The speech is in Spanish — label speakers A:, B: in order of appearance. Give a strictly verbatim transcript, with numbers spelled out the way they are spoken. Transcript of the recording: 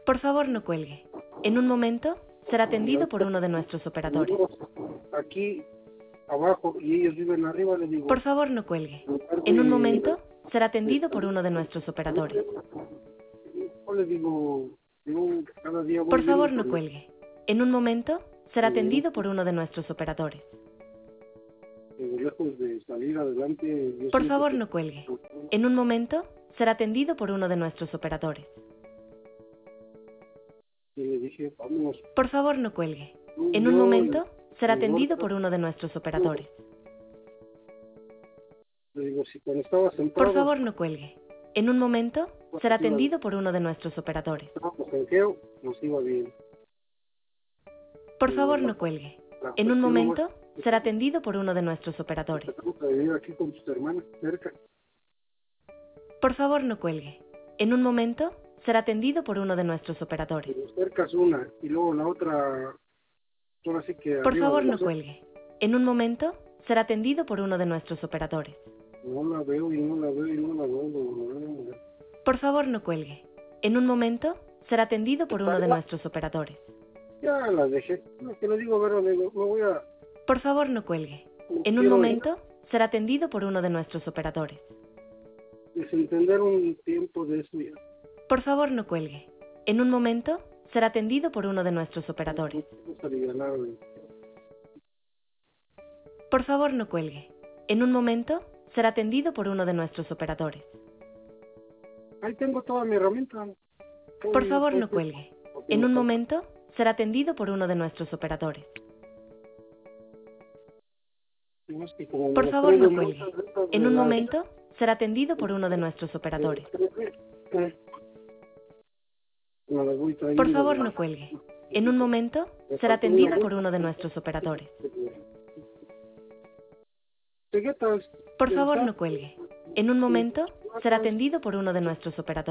A: Por favor, no cuelgue. En un momento será atendido por uno de nuestros operadores.
B: Aquí abajo y ellos viven arriba, le digo.
A: Por favor, no cuelgue. En un momento será atendido por uno de nuestros operadores.
B: Yo le digo, yo cada día voy
A: Por favor,
B: viendo
A: no cuelgue. En un momento será atendido por uno de nuestros operadores.
B: eh, lejos de salir adelante. Yo
A: Por
B: siento
A: favor,
B: que-
A: no cuelgue. En un momento será atendido por uno de nuestros operadores.
B: Y le dije, vámonos.
A: Por favor, no cuelgue. En un
B: Yo,
A: momento será
B: el
A: atendido
B: gordo,
A: por uno de nuestros operadores.
B: Le digo, si cuando estaba
A: Por
B: sentado,
A: favor, no cuelgue. En un momento será atendido por uno de nuestros operadores.
B: estábamos en geo, nos iba bien.
A: Por favor, no cuelgue.
B: La
A: En un
B: cuestión
A: momento
B: nomás
A: será atendido por uno de nuestros operadores.
B: es que te gusta vivir aquí con tus hermanas cerca.
A: Por favor, no cuelgue. En un momento será atendido por uno de nuestros operadores.
B: Pero cerca es una y luego la otra, ahora sí que
A: Por
B: arriba
A: favor,
B: de
A: no
B: nosotros.
A: cuelgue. En un momento será atendido por uno de nuestros operadores.
B: No la veo y no la veo y no la veo. No, no, no.
A: Por favor, no cuelgue. En un momento será atendido por uno de nuestros operadores.
B: Ya la dejé. No, que le digo, pero le digo, me voy a...
A: Por favor, no cuelgue. En un
B: quiero
A: momento será atendido por uno de nuestros operadores.
B: desentender un tiempo de eso ya.
A: Por favor, no cuelgue. En un momento será atendido por uno de nuestros operadores.
B: Vamos a alivianar, güey.
A: Por favor, no cuelgue. En un momento será atendido por uno de nuestros operadores.
B: Ahí tengo toda mi herramienta.
A: Por favor, no cuelgue. En un momento será atendido por uno de nuestros operadores.
B: Más que como me
A: Por
B: las
A: favor, no
B: traigo
A: cuelgue.
B: muchas de estas
A: En
B: de
A: un
B: las-
A: momento será atendido por uno de nuestros operadores.
B: Eh, me las voy trayendo
A: Por favor,
B: de-
A: no cuelgue. En un momento será atendido por uno de nuestros operadores.
B: Ceguetas.
A: Por favor, no cuelgue. En un momento será atendido por uno de nuestros operadores.